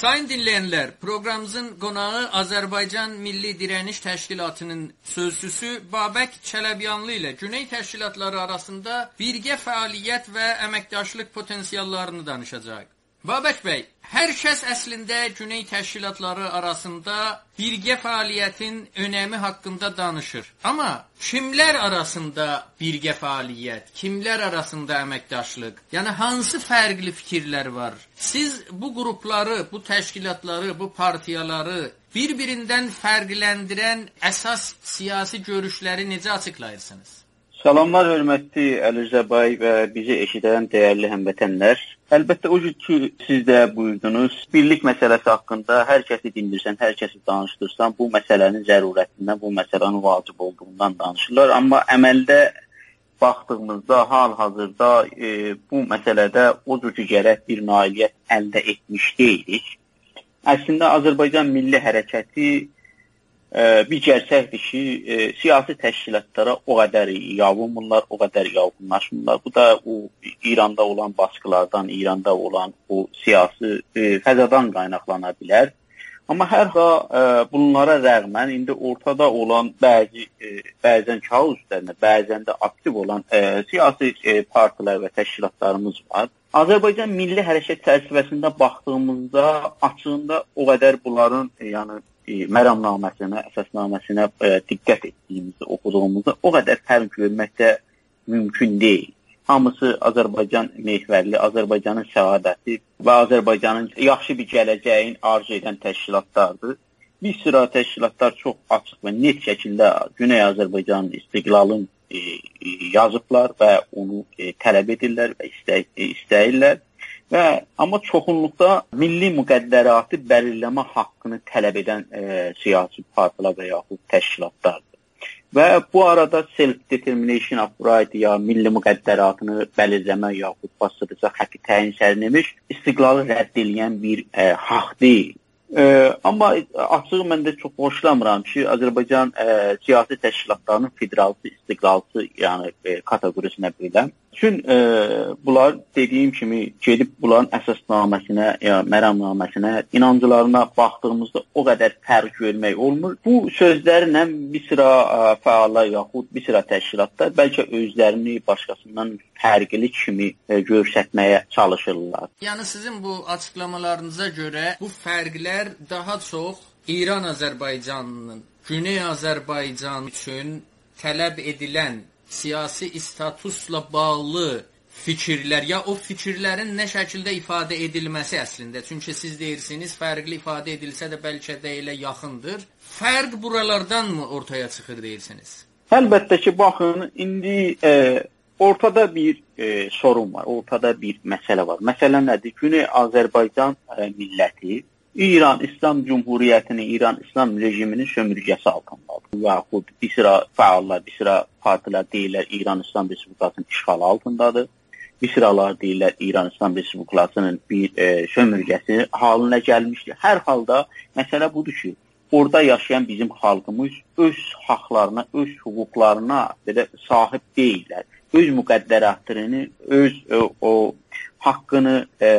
Sayın dinleyenler, programımızın qonağı Azərbaycan Milli Direniş Təşkilatının sözçüsü Babək Çələbyanlı ilə Güney təşkilatları arasında birgə fəaliyyət və əməkdaşlıq potensiallarını danışacaq. Babək bəy, hər kəs əslində Güney təşkilatları arasında birgə fəaliyyətin önəmi haqqında danışır. Amma kimlər arasında birgə fəaliyyət, kimlər arasında əməkdaşlıq? Yəni hansı fərqli fikirlər var? Siz bu qrupları, bu təşkilatları, bu partiyaları bir-birindən fərqləndirən əsas siyasi görüşləri necə açıqlayırsınız? Salamlar, hörmətli Əlirza bəy və bizi eşidən dəyərli həmvətənlər. Əlbəttə, o cür ki, siz də buyurdunuz, birlik məsələsi haqqında hər kəsi dindirsən, hər kəsi danışdırsan, bu məsələnin zərurətindən, bu məsələnin vacib olduğundan danışırlar. Amma əməldə baxdığımızda, hal-hazırda bu məsələdə o cür ki, gərək bir nailiyyət əldə etmiş deyilik. Əslində, Azərbaycan Milli Hərəkəti bir gerçəkdir ki, siyasi təşkilatlara o qədər yavunmurlar, o qədər yavunlaşmırlar. Bu da İranda olan baskılardan, İranda olan o siyasi fəzadan qaynaqlana bilər. Amma hər halda bunlara rəğmən indi ortada olan bəzən kağız üzərində, bəzən də aktiv olan siyasi partilər və təşkilatlarımız var. Azərbaycan Milli Hərəkət çərçivəsində baxdığımızda açığında o qədər bunların məramnaməsinə, əsasnaməsinə diqqət etdiyimizdə, oxuduğumuzda o qədər fərq görmək də mümkün deyil. Hamısı Azərbaycan mehvərli, Azərbaycanın səadəti və Azərbaycanın yaxşı bir gələcəyin arzu edən təşkilatlardır. Bir sıra təşkilatlar çox açıq və net şəkildə Güney Azərbaycanın istiqlalını yazıblar və onu tələb edirlər və istəyirlər. Amma çoxunluqda milli müqəddəratı bəlirləmə haqqını tələb edən siyasi partilər və yaxud təşkilatlardır. Və bu arada self-determination of right ya milli müqəddəratını bəlirləmə yaxud basıdırsa həqqi təyin sərnəmiş istiqlalı rədd edən bir haqq deyil. Amma açığı mən də çox xoşlamıram ki, Azərbaycan siyasi təşkilatlarının federalsı, istiqlalsı kateqorisinə böləm. Çünki bunlar dediyim kimi gedib bunların əsasnaməsinə, məramnaməsinə, inancılarına baxdığımızda o qədər fərq görmək olmur. Bu sözlərlə bir sıra fəallar yaxud bir sıra təşkilatlar bəlkə özlərini başqasından fərqli kimi göstərməyə çalışırlar. Yəni sizin bu açıqlamalarınıza görə bu fərqlər daha çox İran-Azərbaycanın, Güney Azərbaycan üçün tələb edilən siyasi statusla bağlı fikirlər ya o fikirlərin nə şəkildə ifadə edilməsi əslində. Çünki siz deyirsiniz, fərqli ifadə edilsə də bəlkə də elə yaxındır. Fərq buralardan mı ortaya çıxır deyirsiniz? Əlbəttə ki, baxın, indi ortada bir sorun var, ortada bir məsələ var. Məsələ nədir? Güney Azərbaycan milləti İran İslam Cumhuriyyətinin, İran İslam rejiminin sömürgəsi altındadır. Yaxud bir sıra fəallar, bir sıra partilər deyirlər İran İslam Respublikasının işğalı altındadır. Bir sıralar deyirlər İran İslam Respublikasının bir sömürgəsi halına gəlmişdir. Hər halda məsələ budur ki, orada yaşayan bizim xalqımız öz haqlarına, öz hüquqlarına belə sahib deyirlər. Öz müqəddəratlarını, öz haqqını,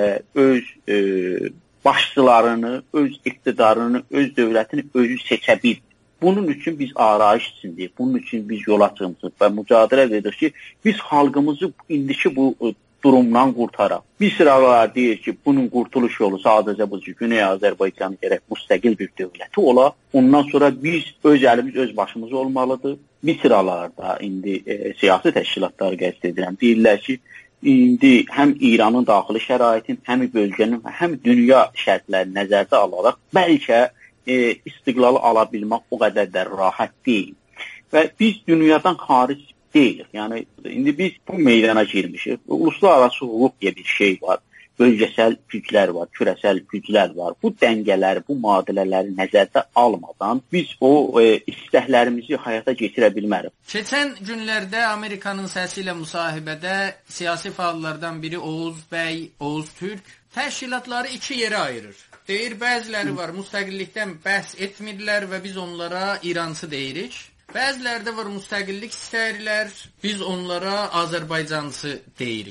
öz başçılarını, öz iqtidarını, öz dövlətini özü seçə bilir. Bunun üçün biz arayış içindəyik, bunun üçün biz yola çıxmışıq və mücadilə edirik ki, biz xalqımızı indiki bu durumdan qurtaraq. Bir sıralar deyir ki, bunun qurtuluş yolu sadəcə bu ki, Güney Azərbaycanı gərək müstəqil bir dövləti ola. Ondan sonra biz öz əlimiz, öz başımız olmalıdır. Bir sıralarda indi siyasi təşkilatları qəsd edirəm. Deyirlər ki, indi həm İranın daxili şəraitin, həm bölgənin, həm dünya şərtlərini nəzərdə alaraq bəlkə istiqlalı ala bilmək o qədər də rahat deyil. Və biz dünyadan xaric deyilik. Yəni, indi biz bu meydana girmişik. Uluslararası hüquq deyə bir şey var. Bölgəsəl güclər var, kürəsəl güclər var. Bu dəngələri, bu müadilələri nəzərdə almadan biz o istəklərimizi həyata keçirə bilmərik. Keçən günlərdə Amerikanın səsi ilə müsahibədə siyasi fəallardan biri Oğuz bəy, Oğuz Türk təşkilatları iki yerə ayırır. Deyir, bəziləri var, müstəqillikdən bəhs etmirlər və biz onlara İrancı deyirik. Bəziləri də var, müstəqillik istəyirlər, biz onlara Azərbaycancı deyirik.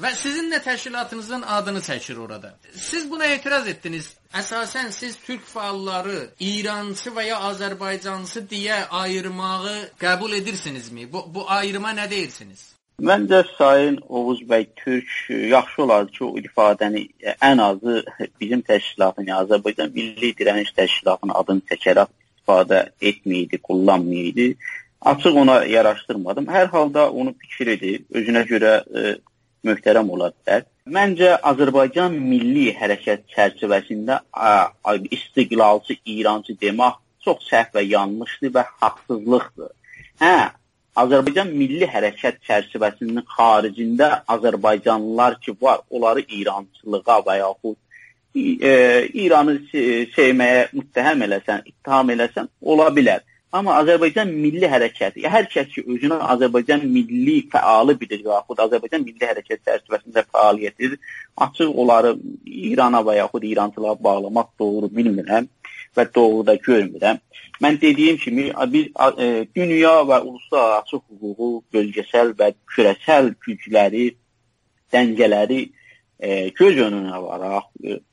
və sizin də təşkilatınızın adını çəkir orada. Siz buna etiraz etdiniz. Əsasən siz türk fəalları İrançı və ya Azərbaycançı deyə ayırmağı qəbul edirsinizmi? Bu ayrıma nə deyirsiniz? Məncə Sayın Oğuz bəy Türk yaxşı olardı ki, o ifadəni ən azı bizim təşkilatın, Azərbaycan Milli Dirəniş Təşkilatının adını çəkərək istifadə etməyiydi, kullanmayıydı. Açıq ona yaraşdırmadım. Hər halda onun fikridir, özünə görə möhtərəm ola bilər. Məncə Azərbaycan Milli Hərəkət çərçivəsində istiqlalçı İrancı demək çox səhv və yanlışdır və haqsızlıqdır. Azərbaycan Milli Hərəkət çərçivəsinin xaricində Azərbaycanlılar ki var, onları İrançılığa və yaxud İranı sevməyə müttəhəm eləsən, ittiham eləsən, ola bilər. Amma Azərbaycan Milli Hərəkəti, hər kəs ki özünü Azərbaycan Milli fəalı bilir və yaxud Azərbaycan Milli Hərəkət çərçivəsində fəaliyyət edir, açıq onları İrana və yaxud İrançılığa bağlamaq doğru bilmirəm və doğru da görmürəm. Mən dediyim kimi, biz dünya və uluslararası hüququ, bölgəsəl və kürəsəl gücləri, dəngələri göz önünə alaraq,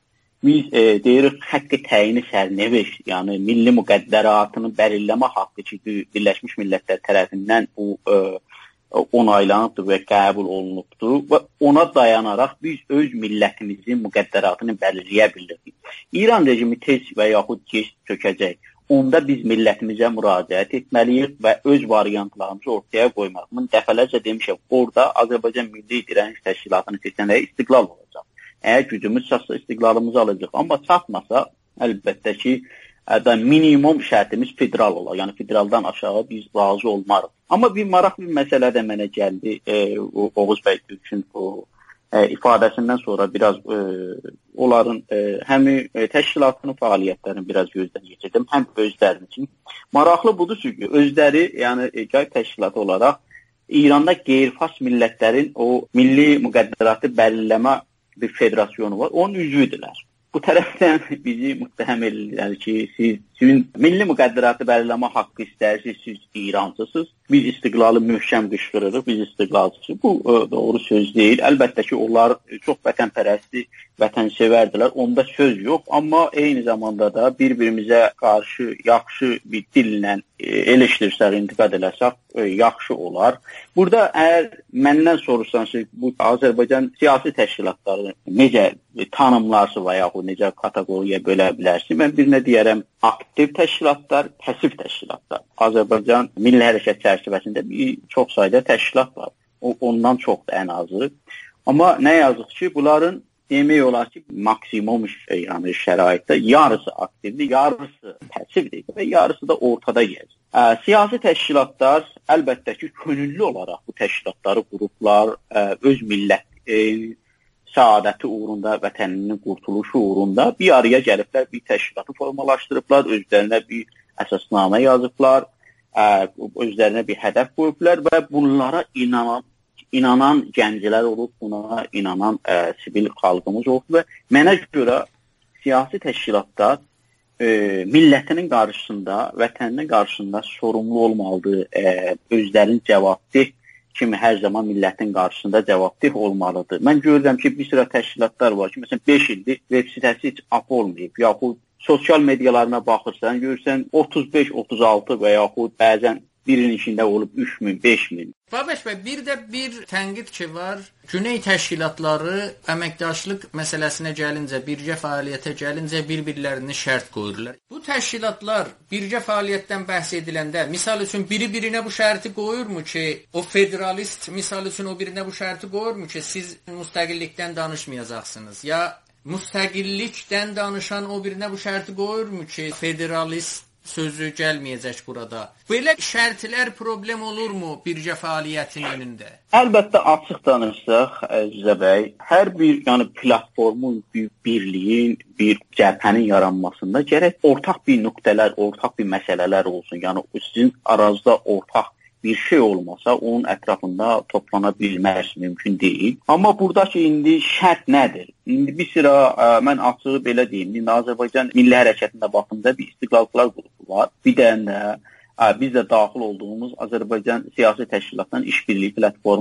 biz deyirik, haqqı təyini sərnəviş, yəni milli müqəddəratını belirləmə haqqı ki, Birləşmiş Millətlər tərəfindən bu onaylanıbdır və qəbul olunubdur və ona dayanaraq biz öz millətimizin müqəddəratını belirləyə bilirik. İran rejimi tez və yaxud gec çökəcək. Onda biz millətimizə müraciət etməliyik və öz variantlarımızı ortaya qoymaq. Mən dəfələrcə demişəm, orada Azərbaycan Milli Dirəniş Təşkilatını seçənlərə istiqlal olacaq. Əgər gücümüz çatsa istiqlalımızı alacaq. Amma çatmasa, əlbəttə ki, minimum şərtimiz federal olar. Yəni federaldan aşağı biz razı olmarıq. Amma bir maraqlı bir məsələ də mənə gəldi. Oğuz bəy Türk'ün o ifadəsindən sonra biraz onların həm təşkilatının fəaliyyətlərini biraz gözdən keçirdim, həm özlərinin için. Maraqlı budur ki, özləri, yəni təşkilatı olaraq İranda qeyri-fars millətlərin o milli müqəddəratı belirləmə bir federasyonu var, onun üzvüdürlər. Bu tərəfdən bizi müttəhəm edirlər ki, sizin milli müqəddəratı belirləmə haqqı istəyirsiniz, siz İrancısınız. Biz istiqlalı möhkəm qışqırırıq, biz istiqlalçısınız. Bu doğru söz deyil. Əlbəttə ki, onlar çox vətənpərəstdir, vətənsevərdilər. Onda söz yox. Amma eyni zamanda da bir-birimizə qarşı yaxşı bir dillə eleştirsək, intiqad eləsək, yaxşı olar. Burada əgər məndən sorursanız, bu Azərbaycan siyasi təşkilatları necə tanımlarsın və yaxud necə kateqoriyaya bölə bilərsin? Mən birinə deyərəm, aktiv təşkilatlar, pasiv təşkilatlar. Azərbaycan Milli Hərəkət çərçivəsində çox sayda təşkilat var. Ondan çoxdur ən azı. Amma nə yazıq ki, bunların demək olar ki, maksimum yəni şəraitdə yarısı aktivdir, yarısı pasivdir və yarısı da ortada gəzir. Siyasi təşkilatlar əlbəttə ki, könüllü olaraq bu təşkilatları qurublar, öz millət səadəti uğrunda, vətəninin qurtuluşu uğrunda bir araya gəliblər, bir təşkilatı formalaşdırıblar, özlərinə bir əsasnamə yazıblar, özlərinə bir hədəf qoyublar və bunlara inanan gənclər olub, buna inanan sivil xalqımız olub və mənə görə siyasi təşkilatlar millətinin qarşısında, vətəninin qarşısında sorumlu olmalıdır, özlərinin cavabdeh kimi hər zaman millətin qarşısında cavabdeh olmalıdır. Mən görürəm ki, bir sıra təşkilatlar var ki, məsələn 5 ildir web sitəsi heç ap olmayıb, yaxud sosial medialarına baxırsan, görürsən 35-36 və yaxud bəzən birinin içində olub 3000, 5000. Babək bəy, bir tənqid ki var, Güney təşkilatları əməkdaşlıq məsələsinə gəlincə, birgə fəaliyyətə gəlincə bir-birlərini şərt qoyurlar. Bu təşkilatlar birgə fəaliyyətdən bəhs ediləndə, misal üçün biri-birinə bu şərti qoyurmu ki, o federalist misal üçün o birinə bu şərti qoyurmu ki, siz müstəqillikdən danışmayacaqsınız, ya müstəqillikdən danışan o birinə bu şərti qoyurmu ki, federalist sözü gəlməyəcək burada. Belə şərtlər problem olurmu birgə fəaliyyətin önündə? Əlbəttə açıq danışsaq, Əzizə bəy, hər bir platformun, bir birliyin, bir cəbhənin yaranmasında gərək ortaq bir nöqtələr, ortaq bir məsələlər olsun. Yəni sizin aranızda ortaq bir şey olmasa, onun ətrafında toplana bilməz, mümkün deyil. Amma buradakı indi şərt nədir? İndi bir sıra, mən açığı belə deyim, indi Azərbaycan Milli Hərəkətində baxımda bir istiqlalçılar qrupu var. Bir dənə də biz də daxil olduğumuz Azərbaycan siyasi təşkilatının işbirliyi platformu var.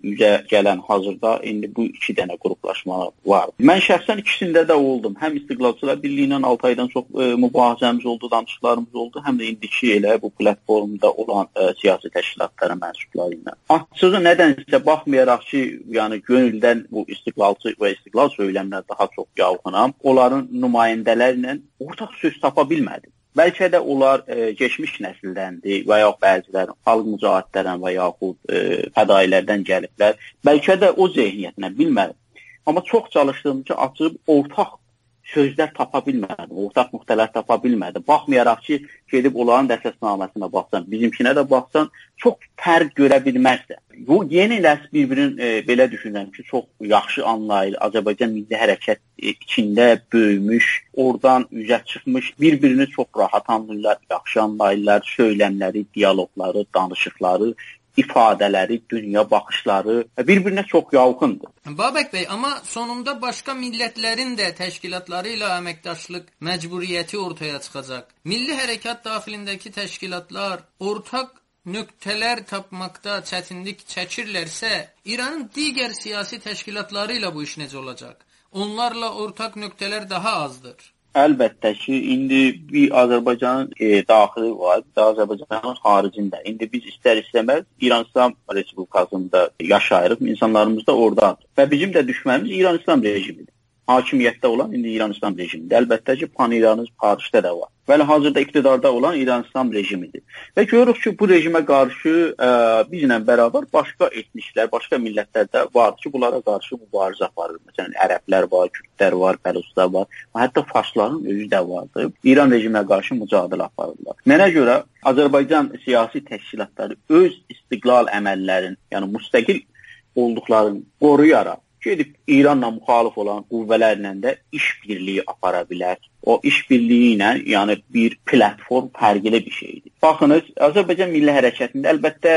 üzə gələn hazırda indi bu 2 dənə qruplaşma var. Mən şəxsən ikisində də oldum. Həm İstiqlalçılar Birliyi ilə 6 aydan çox mübarizəmiz oldu, danışıqlarımız oldu, həm də indiki elə bu platformda olan siyasi təşkilatlara mənsubları ilə. Açığı nədənsə baxmayaraq ki, yəni gönüldən bu istiqlalçı və istiqlal söyləmlər daha çox yavğınam, onların nümayəndələrlə ortaq söz tapa bilmədim. Bəlkə də onlar keçmiş nəsildəndir və yaxud bəziləri xalq mücahidlərindən və yaxud fədailərdən gəliblər. Bəlkə də o zehniyyətinə bilmədim. Amma çox çalışdığımca açıb ortaq sözlər tapa bilmədim, ortaq nöqtələr tapa bilmədim. Baxmayaraq ki, gedib onların əsasnaməsinə baxsan, bizimkinə də baxsan, çox fərq görə bilməzsən. Bu yeni nəsil bir-birinin belə düşünürəm ki, çox yaxşı anlayır. Azərbaycan milli hərəkət içində böyümüş, oradan üzə çıxmış, bir-birini çox rahat anlayırlar, yaxşı anlayırlar, söyləmləri, diyaloqları, danışıqları, ifadələri, dünya baxışları bir-birinə çox yaxındır. Babək bəy, amma sonunda başqa millətlərin də təşkilatları ilə əməkdaşlıq məcburiyyəti ortaya çıxacaq. Milli hərəkat daxilindəki təşkilatlar ortaq nöqtələr tapmaqda çətinlik çəkirlərsə, İranın digər siyasi təşkilatları ilə bu iş necə olacaq? Onlarla ortaq nöqtələr daha azdır. Əlbəttə ki, indi bir Azərbaycanın daxili var, Azərbaycanın xaricində. İndi biz istər-istəməz İran İslam Respublikasında yaşayırıq, insanlarımız da oradadır. Və bizim də düşmənimiz İran İslam rejimidir. Hakimiyyətdə olan indi İran İslam rejimidir. Əlbəttə ki, pan-İranız Parisdə də var. Və hazırda iqtidarda olan İran İslam rejimidir. Və görürük ki, bu rejimə qarşı bizlə bərabər başqa etniklər, başqa millətlər də var ki, bunlara qarşı mübarizə aparır. Məsələn, ərəblər var, kürdlər var, bəluslar var, hətta farsların özü də vardır. İran rejiminə qarşı mücadilə aparırlar. Mənə görə Azərbaycan siyasi təşkilatları öz istiqlal əməllərini, yəni müstəqil olduqlarını qoruyaraq, gedib İranla müxalif olan qüvvələrlə də iş birliyi apara bilər. O iş birliyi ilə, yəni bir platform fərqli bir şeydir. Baxınız, Azərbaycan milli hərəkətində əlbəttə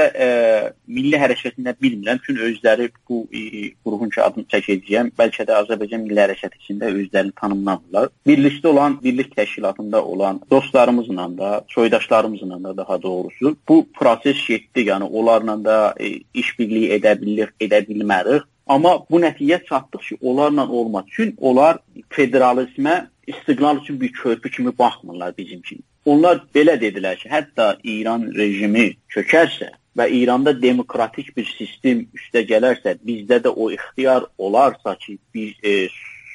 milli hərəkətində bilmirəm, çünki özləri bu qrupun ki adını çəkəcəyəm, bəlkə də Azərbaycan milli hərəkəti içində özlərini tanımlamırlar. Birlikdə olan, birlik təşkilatında olan dostlarımızla da, soydaşlarımızla da daha doğrusu bu proses getdi. Yəni onlarla da iş birliyi edə bilmərik. Amma bu nəticəyə çatdıq ki, onlarla olmaz. Çünki onlar federalizmə, istiqlal üçün bir körpü kimi baxmırlar bizim kimi. Onlar belə dedilər ki, hətta İran rejimi çökərsə və İranda demokratik bir sistem üstə gələrsə, bizdə də o ixtiyar olarsa ki, bir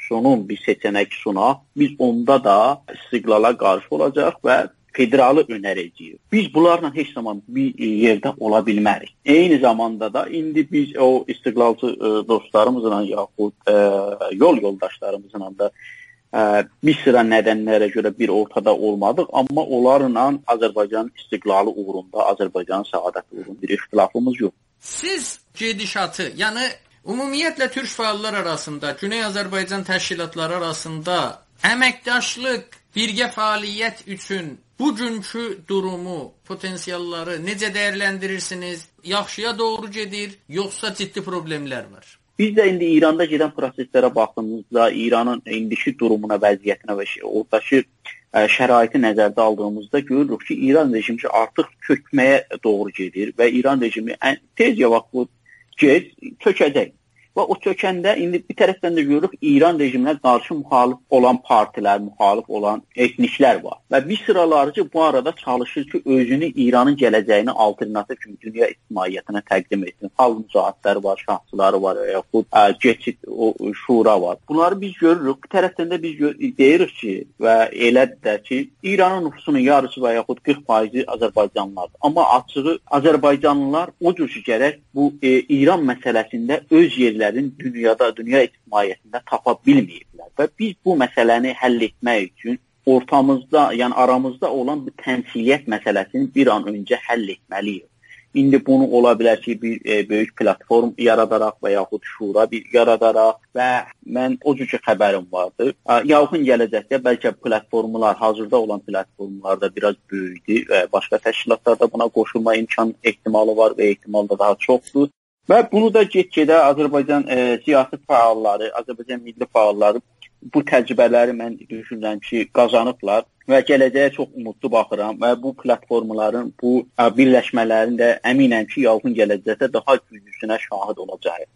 seçənək sunaq, biz onda da istiqlala qarşı olacaq və federalı önərəcəyik. Biz bunlarla heç zaman bir yerdə ola bilmərik. Eyni zamanda da indi biz o istiqlalçı dostlarımızla yaxud yol yoldaşlarımızla da bir sıra nədənlərə görə bir ortada olmadıq, amma onlarla Azərbaycan istiqlalı uğrunda, Azərbaycan səadəti uğrunda bir ixtilafımız yox. Siz gedişatı, yəni ümumiyyətlə türk fəallar arasında, Güney Azərbaycan təşkilatları arasında əməkdaşlıq, birgə fəaliyyət üçün bugünkü durumu, potensialları necə dəyərləndirirsiniz? Yaxşıya doğru gedir, yoxsa ciddi problemlər var? Biz də indi İranda gedən proseslərə baxdığımızda, İranın indiki durumuna, vəziyyətinə və oradakı şəraiti nəzərdə aldığımızda görürük ki, İran rejimi artıq çökməyə doğru gedir və İran rejimi tez ya vaxt gec çökəcək. Və o çökəndə indi bir tərəfdən də görürük İran rejiminə qarşı müxalif olan partilər, müxalif olan etniklər var. Və bir sıralarca bu arada çalışır ki, özünü İranın gələcəyini alternativ kimi dünya ictimaiyyətinə təqdim etsin. Xalq mücahidləri var, şahçıları var, yaxud keçid şura var. Bunları biz görürük. Bir tərəfdən də biz deyirik ki, və elədir də ki, İranın nüfusunun yarısı və yaxud 40% Azərbaycanlılardır. Amma açığı Azərbaycanlılar o cür ki, gərək bu İran məsələsində öz yerlərini dünyada, dünya ictimaiyyətində tapa bilməyiblər. Və biz bu məsələni həll etmək üçün ortamızda, yəni aramızda olan bu təmsiliyyət məsələsini bir an öncə həll etməliyik. İndi bunu ola bilər ki, bir böyük platform yaradaraq və yaxud şura bir yaradaraq və mən o cür ki xəbərim vardı. Yaxın gələcəkdə bəlkə platformlar, hazırda olan platformlar da biraz böyüdü və başqa təşkilatlarda buna qoşulma imkan ehtimalı var və ehtimal da daha çoxdur. Və bunu da get-gedə Azərbaycan siyasi fəalları, Azərbaycan milli fəalları bu təcrübələri mən düşünürəm ki, qazanıblar və gələcəyə çox umudlu baxıram və bu platformaların, bu birləşmələrin də əminəm ki, yaxın gələcəkdə daha güclüsünə şahid olacağıq.